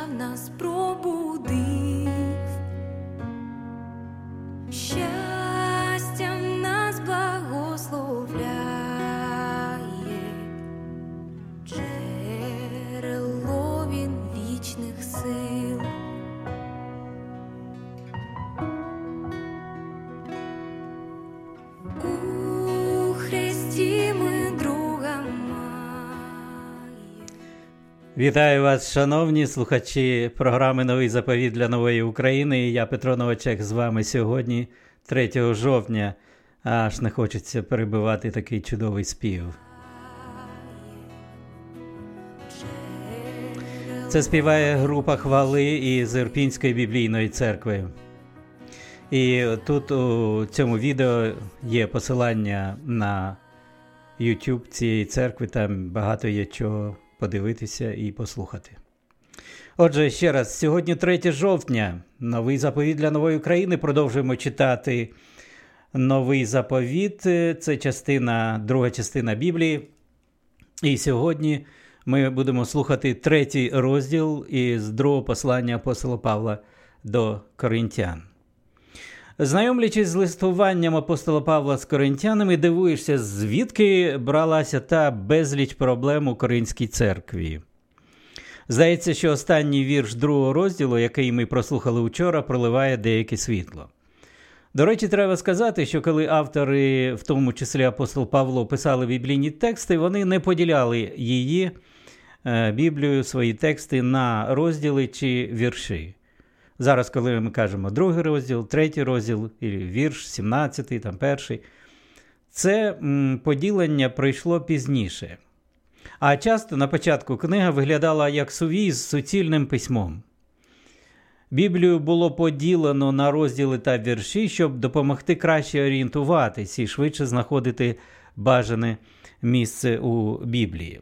в нас пробудив, щастям нас благословляє, джерело він вічних сил. У Христі ми друга маємо. Вітаю вас, шановні слухачі програми «Новий заповіт для нової України». Я Петро Новачек з вами сьогодні, 3 жовтня. Аж не хочеться перебивати такий чудовий спів. Це співає група «Хвали» із Ірпінської біблійної церкви. І тут у цьому відео є посилання на YouTube цієї церкви, там багато є чого подивитися і послухати. Отже, ще раз, сьогодні 3 жовтня, новий заповіт для нової України. Продовжуємо читати новий заповіт, це друга частина Біблії. І сьогодні ми будемо слухати 3 розділ із другого послання апостола Павла до Коринтян. Знайомлячись з листуванням апостола Павла з коринтянами, дивуєшся, звідки бралася та безліч проблем у Коринській церкві. Здається, що останній вірш 2 розділу, який ми прослухали вчора, проливає деяке світло. До речі, треба сказати, що коли автори, в тому числі апостол Павло, писали біблійні тексти, вони не поділяли її, Біблію, свої тексти на розділи чи вірші. Зараз, коли ми кажемо 2 розділ, 3 розділ, і вірш, 17, там 1, це поділення прийшло пізніше. А часто на початку книга виглядала як сувій з суцільним письмом. Біблію було поділено на розділи та вірші, щоб допомогти краще орієнтуватись і швидше знаходити бажане місце у Біблії.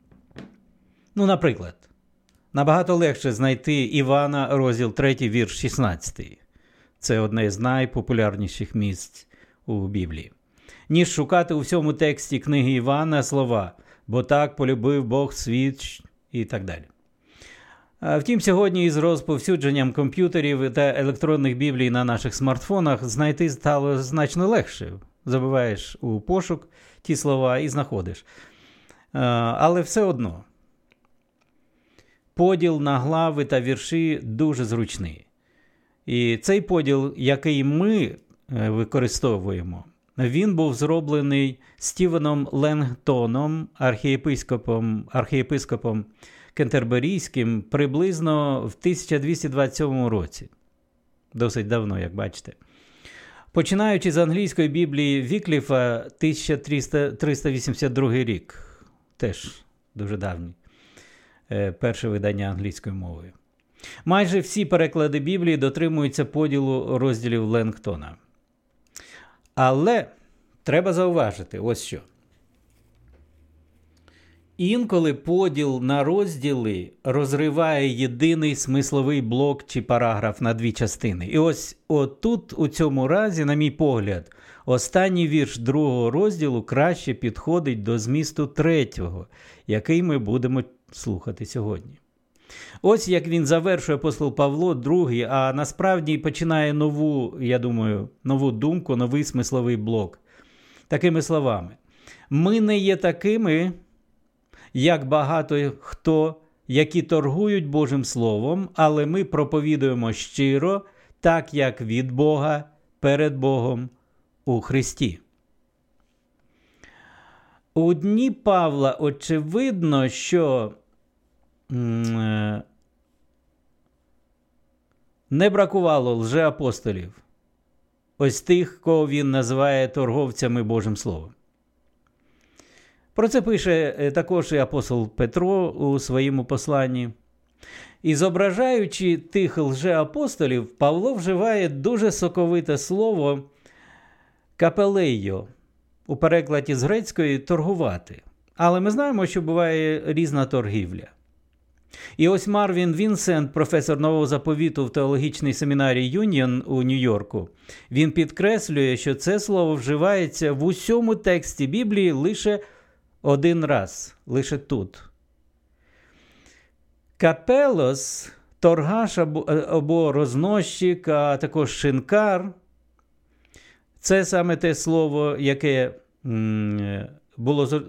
Наприклад, набагато легше знайти Івана, розділ 3, вірш 16. Це одне з найпопулярніших місць у Біблії. Ніж шукати у всьому тексті книги Івана слова «бо так полюбив Бог світ» і так далі. Втім, сьогодні із розповсюдженням комп'ютерів та електронних біблій на наших смартфонах знайти стало значно легше. Забиваєш у пошук ті слова і знаходиш. Але все одно поділ на глави та вірші дуже зручний. І цей поділ, який ми використовуємо, він був зроблений Стівеном Ленгтоном, архієпископом Кентерберійським, приблизно в 1227 році. Досить давно, як бачите. Починаючи з англійської Біблії Вікліфа, 1382 рік. Теж дуже давній. Перше видання англійською мовою. Майже всі переклади Біблії дотримуються поділу розділів Ленгтона. Але треба зауважити ось що. Інколи поділ на розділи розриває єдиний смисловий блок чи параграф на 2 частини. І ось отут, у цьому разі, на мій погляд, останній вірш 2 розділу краще підходить до змісту 3, який ми будемо слухати сьогодні. Ось як він завершує апостол Павло 2, а насправді починає нову думку, новий смисловий блок. Такими словами. Ми не є такими, як багато хто, які торгують Божим Словом, але ми проповідуємо щиро, так як від Бога, перед Богом, у Христі. У дні Павла очевидно, що не бракувало лжеапостолів, ось тих, кого він називає торговцями Божим Словом. Про це пише також і апостол Петро у своєму посланні. І зображаючи тих лжеапостолів, Павло вживає дуже соковите слово «капелейо», у перекладі з грецької «торгувати». Але ми знаємо, що буває різна торгівля. І ось Марвін Вінсент, професор нового заповіту в теологічній семінарії Юніон у Нью-Йорку, він підкреслює, що це слово вживається в усьому тексті Біблії лише один раз, лише тут. Капелос торгаш або рознощик, а також шинкар – це саме те слово, яке було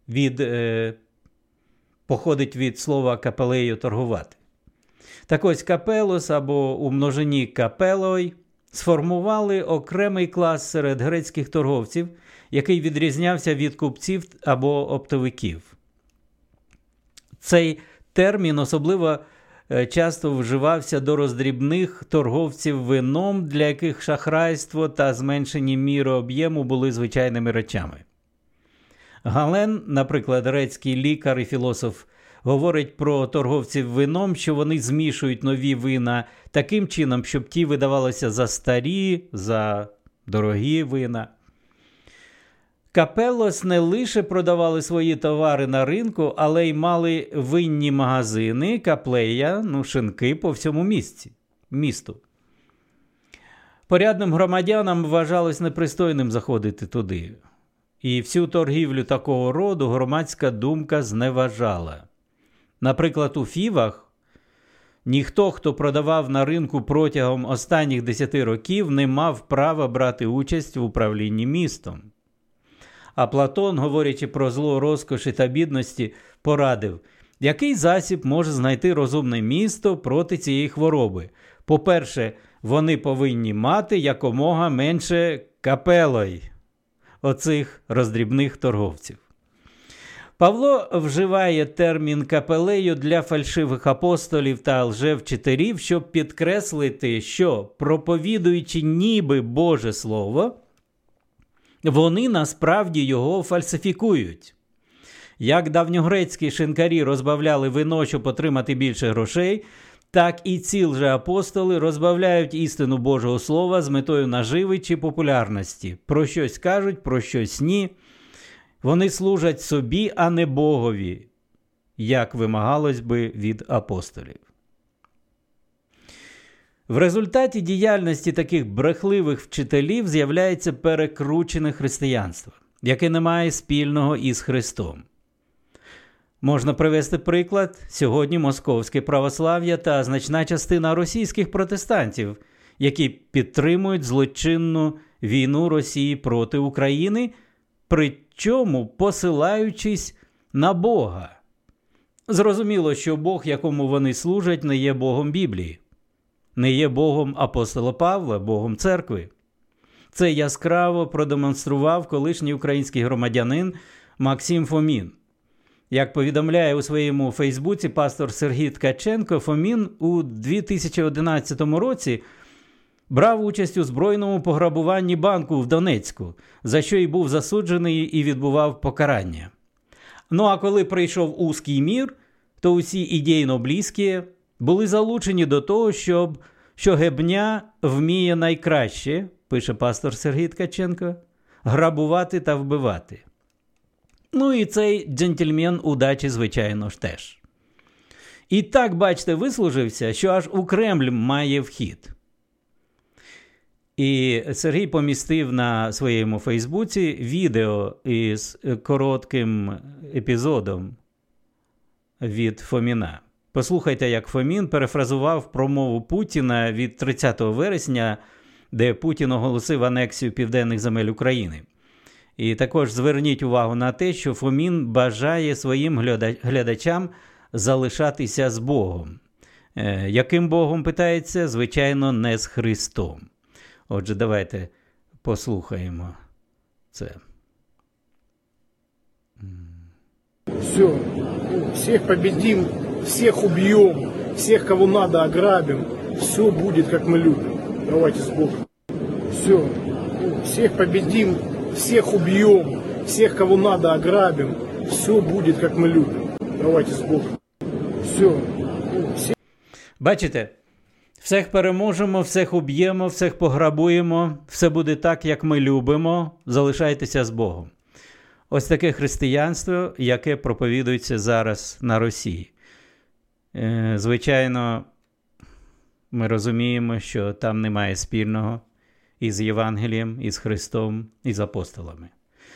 походить від слова капелею – торгувати. Так ось капелос або у множині капелой сформували окремий клас серед грецьких торговців, який відрізнявся від купців або оптовиків. Цей термін особливо часто вживався до роздрібних торговців вином, для яких шахрайство та зменшені міри об'єму були звичайними речами. Гален, наприклад, грецький лікар і філософ, говорить про торговців вином, що вони змішують нові вина таким чином, щоб ті видавалися за старі, за дорогі вина. Капелос не лише продавали свої товари на ринку, але й мали винні магазини, каплея, шинки по всьому місту. Порядним громадянам вважалось непристойним заходити туди. І всю торгівлю такого роду громадська думка зневажала. Наприклад, у Фівах ніхто, хто продавав на ринку протягом останніх 10 років, не мав права брати участь в управлінні містом. А Платон, говорячи про зло розкоші та бідності, порадив, який засіб може знайти розумне місто проти цієї хвороби. По-перше, вони повинні мати якомога менше капелой, оцих роздрібних торговців. Павло вживає термін капелею для фальшивих апостолів та лжевчителів, щоб підкреслити, що, проповідуючи ніби Боже Слово, вони насправді його фальсифікують. Як давньогрецькі шинкарі розбавляли вино, щоб отримати більше грошей, так і ці лжеапостоли розбавляють істину Божого Слова з метою наживи чи популярності. Про щось кажуть, про щось ні. Вони служать собі, а не Богові, як вимагалось би від апостолів. В результаті діяльності таких брехливих вчителів з'являється перекручене християнство, яке не має спільного із Христом. Можна привести приклад: сьогодні московське православ'я та значна частина російських протестантів, які підтримують злочинну війну Росії проти України, причому посилаючись на Бога. Зрозуміло, що Бог, якому вони служать, не є Богом Біблії, не є Богом апостола Павла, Богом церкви. Це яскраво продемонстрував колишній український громадянин Максим Фомін. Як повідомляє у своєму Фейсбуці пастор Сергій Ткаченко, Фомін у 2011 році брав участь у збройному пограбуванні банку в Донецьку, за що й був засуджений і відбував покарання. А коли прийшов «Узкий мір», то усі ідейно близькі були залучені до того, що гебня вміє найкраще, пише пастор Сергій Ткаченко, грабувати та вбивати. І цей джентльмен удачі, звичайно ж, теж. І так, бачите, вислужився, що аж у Кремль має вхід. І Сергій помістив на своєму Фейсбуці відео із коротким епізодом від Фоміна. Послухайте, як Фомін перефразував промову Путіна від 30 вересня, де Путін оголосив анексію південних земель України. І також зверніть увагу на те, що Фомін бажає своїм глядачам залишатися з Богом. Яким Богом, питається? Звичайно, не з Христом. Отже, давайте послухаємо це. Все, всех победим, всех убьем, всех, кого надо, ограбим. Все будет, как мы любим. Давайте с Богом. Все, всех победим, всех убьем, всех, кого надо, ограбим. Все будет, как мы любим. Давайте с Богом. Все. Бачите? Всіх переможемо, всіх уб'ємо, всіх пограбуємо, все буде так, як ми любимо, залишайтеся з Богом. Ось таке християнство, яке проповідується зараз на Росії. Звичайно, ми розуміємо, що там немає спільного із Євангелієм, із Христом, із апостолами.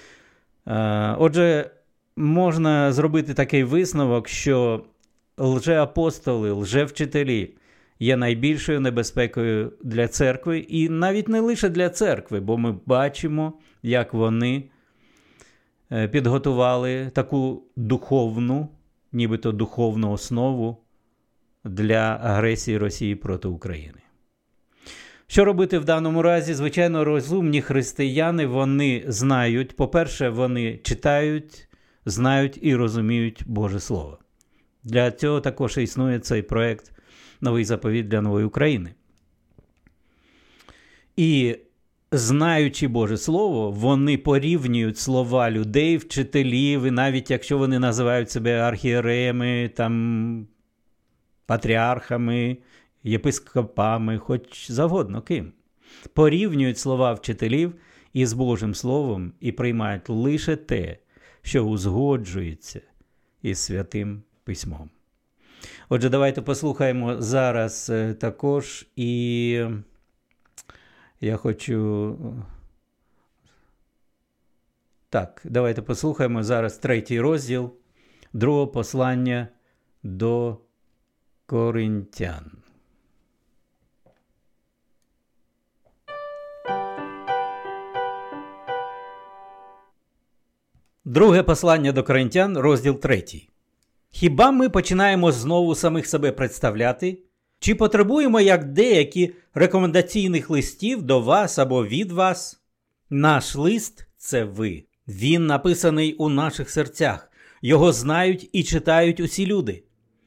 Отже, можна зробити такий висновок, що лжеапостоли, лжевчителі є найбільшою небезпекою для церкви, і навіть не лише для церкви, бо ми бачимо, як вони підготували таку духовну, нібито духовну основу для агресії Росії проти України. Що робити в даному разі? Звичайно, розумні християни, вони знають, по-перше, вони читають, знають і розуміють Боже Слово. Для цього також існує цей проект «Новий заповіт для нової України». І знаючи Боже Слово, вони порівнюють слова людей, вчителів, і навіть якщо вони називають себе архієреями, там, патріархами, єпископами, хоч завгодно ким, порівнюють слова вчителів із Божим Словом і приймають лише те, що узгоджується із Святим Письмом. Отже, давайте послухаємо зараз також, і я хочу... Так, давайте послухаємо зараз 3 розділ 2 послання до Коринтян. Друге послання до Коринтян, розділ 3. Хіба ми починаємо знову самих себе представляти? Чи потребуємо, як деякі, рекомендаційних листів до вас або від вас? Наш лист – це ви. Він написаний у наших серцях. Його знають і читають усі люди.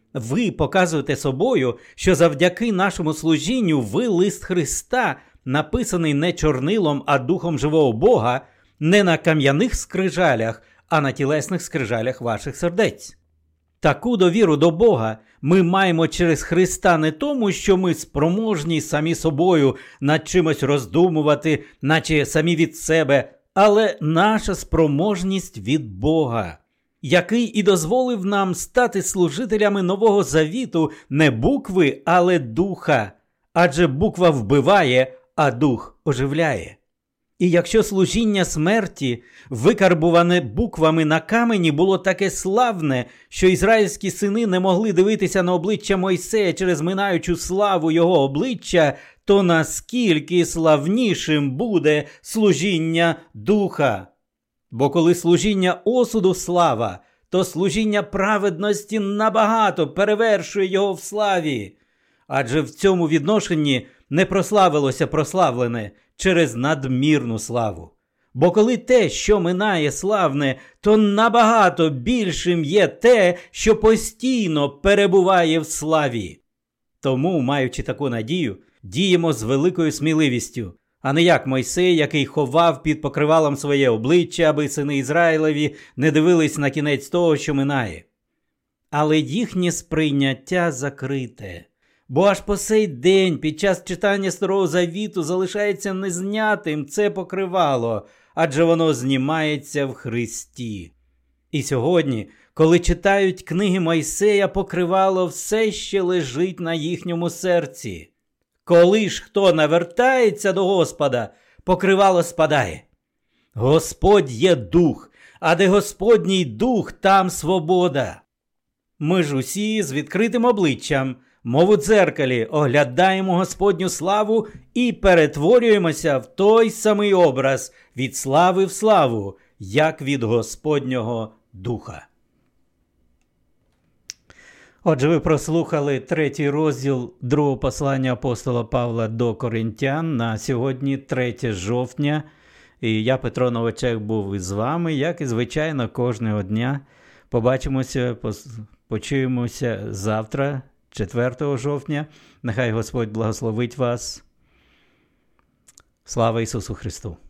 Ви показуєте собою, що завдяки нашому служінню ви лист Христа, написаний не чорнилом, а духом живого Бога, не на кам'яних скрижалях, а на тілесних скрижалях ваших сердець. Таку довіру до Бога ми маємо через Христа не тому, що ми спроможні самі собою над чимось роздумувати, наче самі від себе, але наша спроможність від Бога, який і дозволив нам стати служителями Нового Завіту не букви, але духа, адже буква вбиває, а дух оживляє. І якщо служіння смерті, викарбуване буквами на камені, було таке славне, що ізраїльські сини не могли дивитися на обличчя Мойсея через минаючу славу його обличчя, то наскільки славнішим буде служіння духа? Бо коли служіння осуду слава, то служіння праведності набагато перевершує його в славі. Адже в цьому відношенні не прославилося прославлене через надмірну славу. Бо коли те, що минає славне, то набагато більшим є те, що постійно перебуває в славі. Тому, маючи таку надію, діємо з великою сміливістю, а не як Мойсей, який ховав під покривалом своє обличчя, аби сини Ізраїлеві не дивились на кінець того, що минає. Але їхнє сприйняття закрите. Бо аж по сей день під час читання Старого Завіту залишається незнятим це покривало, адже воно знімається в Христі. І сьогодні, коли читають книги Мойсея, покривало все ще лежить на їхньому серці. Коли ж хто навертається до Господа, покривало спадає. Господь є дух, а де Господній дух, там свобода. Ми ж усі з відкритим обличчям, мов у дзеркалі, оглядаємо Господню славу і перетворюємося в той самий образ від слави в славу, як від Господнього Духа. Отже, ви прослухали 3 розділ 2 послання апостола Павла до Коринтян на сьогодні 3 жовтня. І я, Петро Новачек, був із вами, як і звичайно кожного дня. Побачимося, почуємося завтра, 4 жовтня. Нехай Господь благословить вас. Слава Ісусу Христу!